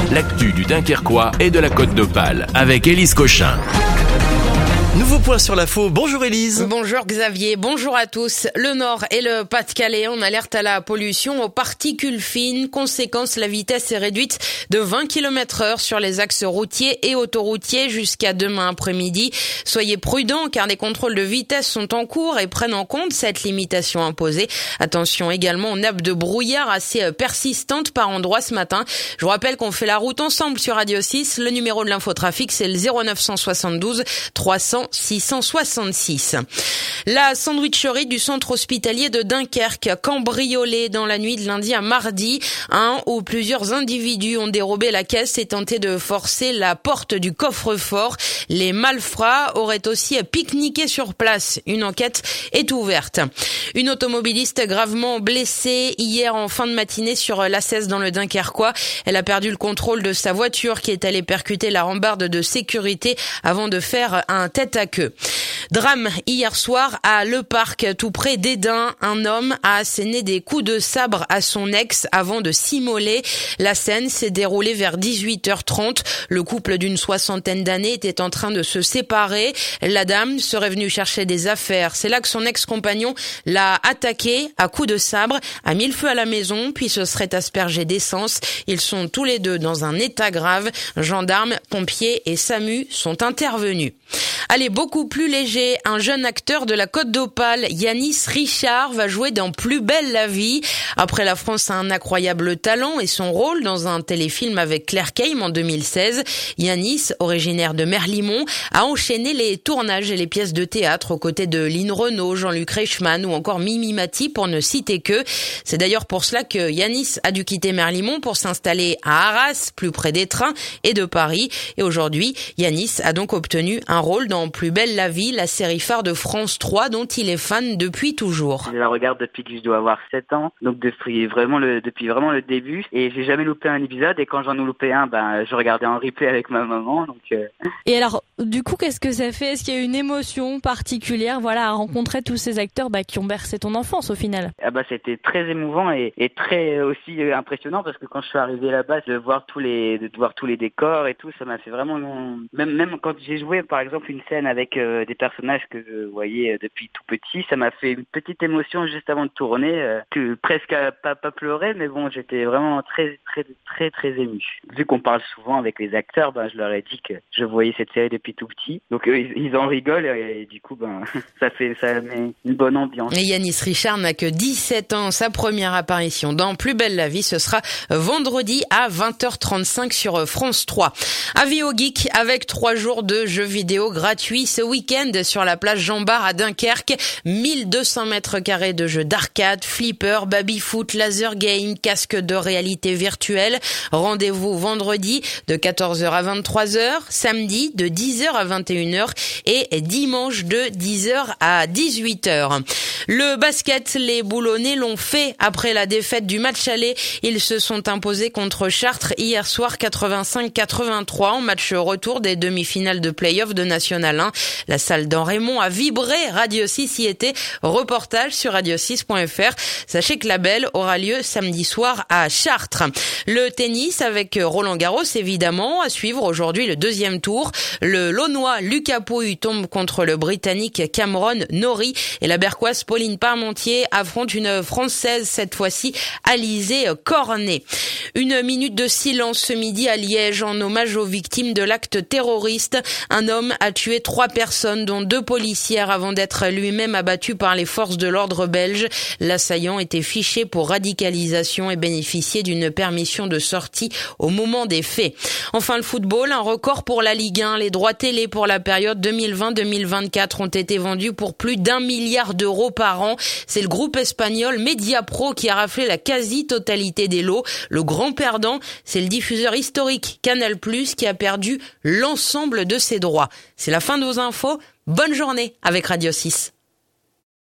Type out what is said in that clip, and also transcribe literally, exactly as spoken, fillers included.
l'actu du Dunkerquois et de la Côte d'Opale avec Élise Cochin. Nouveau point sur l'info. Bonjour Élise. Bonjour Xavier, bonjour à tous. Le Nord et le Pas-de-Calais en alerte à la pollution aux particules fines. Conséquence, la vitesse est réduite de vingt kilomètres heure sur les axes routiers et autoroutiers jusqu'à demain après-midi. Soyez prudents car des contrôles de vitesse sont en cours et prennent en compte cette limitation imposée. Attention également aux nappes de brouillard assez persistantes par endroits ce matin. Je vous rappelle qu'on fait la route ensemble sur Radio six. Le numéro de l'infotrafic, c'est le zéro neuf cent soixante-douze trois cents six cent soixante-six. La sandwicherie du centre hospitalier de Dunkerque, cambriolée dans la nuit de lundi à mardi. Un ou plusieurs individus ont dérobé la caisse et tenté de forcer la porte du coffre-fort. Les malfrats auraient aussi pique-niqué sur place. Une enquête est ouverte. Une automobiliste gravement blessée hier en fin de matinée sur l'A seize dans le Dunkerquois. Elle a perdu le contrôle de sa voiture qui est allée percuter la rambarde de sécurité avant de faire un tête à queue. Drame hier soir à Le Parc, tout près d'Edin. Un homme a asséné des coups de sabre à son ex avant de s'immoler. La scène s'est déroulée vers dix-huit heures trente. Le couple d'une soixantaine d'années était en train de se séparer. La dame serait venue chercher des affaires. C'est là que son ex-compagnon l'a attaqué à coups de sabre, a mis le feu à la maison, puis se serait aspergé d'essence. Ils sont tous les deux dans un état grave. Gendarmes, pompiers et SAMU sont intervenus. Allez, beaucoup plus léger, un jeune acteur de la Côte d'Opale, Yanis Richard, va jouer dans Plus belle la vie. Après La France a un incroyable talent et son rôle dans un téléfilm avec Claire Keim en deux mille seize, Yanis, originaire de Merlimont, a enchaîné les tournages et les pièces de théâtre aux côtés de Lynn Renaud, Jean-Luc Reichmann ou encore Mimi Mati pour ne citer que. C'est d'ailleurs pour cela que Yanis a dû quitter Merlimont pour s'installer à Arras, plus près des trains et de Paris. Et aujourd'hui, Yanis a donc obtenu un rôle dans Plus belle la vie, la série phare de France trois dont il est fan depuis toujours. Je la regarde depuis que je dois avoir sept ans, donc depuis vraiment le, depuis vraiment le début, et j'ai jamais loupé un épisode, et quand j'en ai loupé un, ben, je regardais en replay avec ma maman. Donc, euh... Et alors, du coup, qu'est-ce que ça fait? Est-ce qu'il y a une émotion particulière, voilà, à rencontrer tous ces acteurs bah, qui ont bercé ton enfance au final? Ah bah, c'était très émouvant et, et très aussi impressionnant parce que quand je suis arrivé là-bas, de voir tous les, de voir tous les décors et tout, ça m'a fait vraiment, même, même quand j'ai joué par exemple une scène avec euh, des personnages que je voyais euh, depuis tout petit, ça m'a fait une petite émotion juste avant de tourner, euh, que presque à, pas, pas pleurer, mais bon, j'étais vraiment très très très très ému. Vu qu'on parle souvent avec les acteurs, ben je leur ai dit que je voyais cette série depuis tout petit, donc euh, ils, ils en rigolent et, et du coup ben ça fait ça met une bonne ambiance. Et Yanis Richard n'a que dix-sept ans. Sa première apparition dans Plus belle la vie, ce sera vendredi à vingt heures trente-cinq sur France trois. Avis aux geeks avec trois jours de jeux vidéo gratuits ce week-end sur la plage Jean-Bart à Dunkerque. mille deux cents mètres carrés de jeux d'arcade, flipper, baby-foot, laser game, casque de réalité virtuelle. Rendez-vous vendredi de quatorze heures à vingt-trois heures, samedi de dix heures à vingt et une heures et dimanche de dix heures à dix-huit heures. Le basket, les Boulonnais l'ont fait après la défaite du match aller. Ils se sont imposés contre Chartres hier soir quatre-vingt-cinq quatre-vingt-trois en match retour des demi-finales de play-off de National un. La salle d'Enrémont a vibré. Radio six y était. Reportage sur radio six point f r. Sachez que la belle aura lieu samedi soir à Chartres. Le tennis avec Roland Garros évidemment. À suivre aujourd'hui le deuxième tour. Le Launois Lucas Pouille tombe contre le Britannique Cameron Norrie et la Berquoise Pauline Parmentier affronte une Française cette fois-ci Alizé Cornet. Une minute de silence ce midi à Liège en hommage aux victimes de l'acte terroriste. Un homme a tué trois personnes dont deux policières avant d'être lui-même abattu par les forces de l'ordre belges. L'assaillant était fiché pour radicalisation et bénéficiait d'une permission de sortie au moment des faits. Enfin le football, un record pour la Ligue un. Les droits télé pour la période deux mille vingt deux mille vingt-quatre ont été vendus pour plus d'un milliard d'euros par an. C'est le groupe espagnol Mediapro qui a raflé la quasi-totalité des lots. Le grand perdant, c'est le diffuseur historique Canal plus, qui a perdu l'ensemble de ses droits. C'est la fin de vos infos. Bonne journée avec Radio six.